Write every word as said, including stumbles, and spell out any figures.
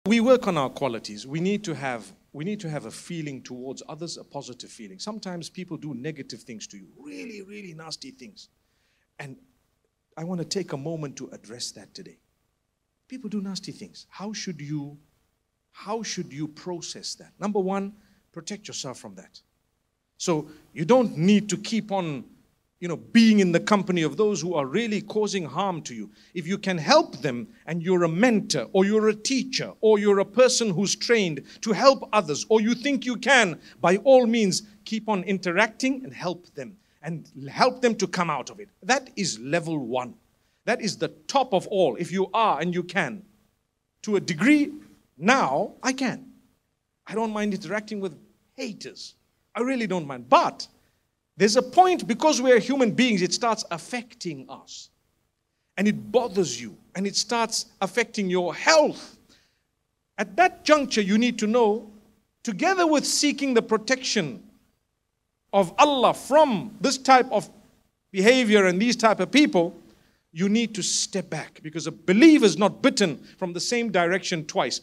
We work on our qualities. We need to have we need to have a feeling towards others, a positive feeling. Sometimes people do negative things to you, really, really nasty things. And I want to take a moment to address that today. People do nasty things. How should you how should you process that? Number one, protect yourself from that. So you don't need to keep on you know, being in the company of those who are really causing harm to you. If you can help them and you're a mentor or you're a teacher or you're a person who's trained to help others or you think you can, by all means, keep on interacting and help them and help them to come out of it. That is level one. That is the top of all. If you are and you can. To a degree, now I can. I don't mind interacting with haters. I really don't mind. But there's a point, because we are human beings, it starts affecting us. And it bothers you. And it starts affecting your health. At that juncture, you need to know, together with seeking the protection of Allah from this type of behavior and these type of people, you need to step back. Because a believer is not bitten from the same direction twice.